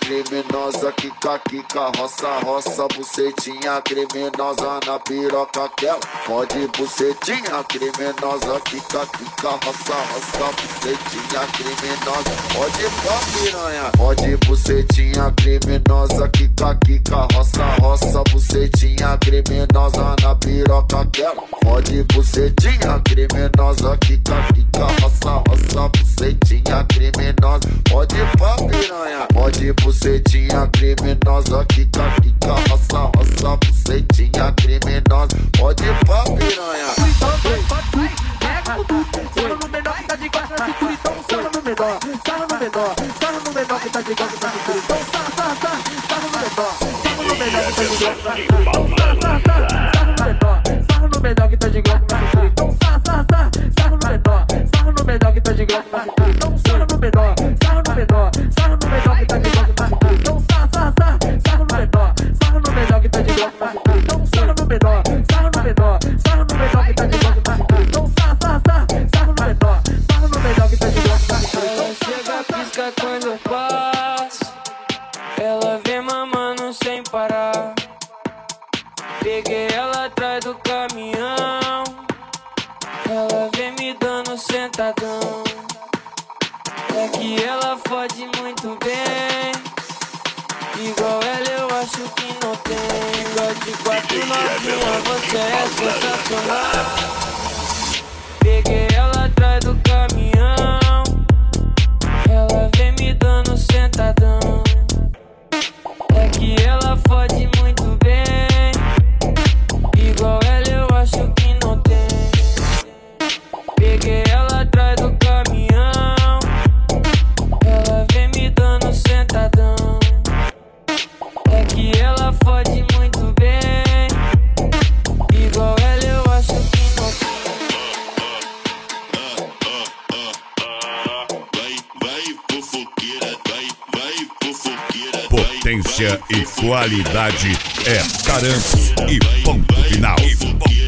criminosa, quica, quica, roça, roça, bucetinha criminosa na piroca que ela pode, bucetinha criminosa, quica, quica, roça, roça, bucetinha criminosa, pode pra piranha, pode bucetinha criminosa, quica, quica, roça, roça, bucetinha criminosa na piroca que ela pode, bucetinha criminosa, quica, quica, roça, roça, bucetinha criminosa, pode pra piranha, pode bucetinha criminosa, quica, quica, roça, roça, bucetinha criminosa, pode pra piranha. Sarra no menor que tá de gato na cintura, então sarra no menor, sarra no menor, sarra no menor que tá de gato na cintura, então sarra no menor, sarra no menor que tá de gato na cintura, sarra no menor que tá de gato na cintura, então sarra no menor que tá de gato na cintura, então sarra no menor que tá de gato na cintura, então sarra no menor que tá de gato na cintura, então sarra no menor que tá de gato na cintura, então sarra no menor que tá de gato na cintura, então ela chega, pisca quando eu passo, ela vem mamando sem parar. Peguei ela atrás do caminhão, ela vem me dando sentadão. É que ela fode muito bem, igual ela eu acho que não tem. Igual de 4 novinha, você é sensacional. Peguei ela atrás do caminhão, ela vem me dando sentadão. É que ela fode muito bem, igual ela eu acho que não tem. Peguei ela atrás do caminhão, ela vem me dando sentadão. É que ela fode muito bem, igual ela eu acho que não tem. Potência e qualidade é Tarantos e ponto final.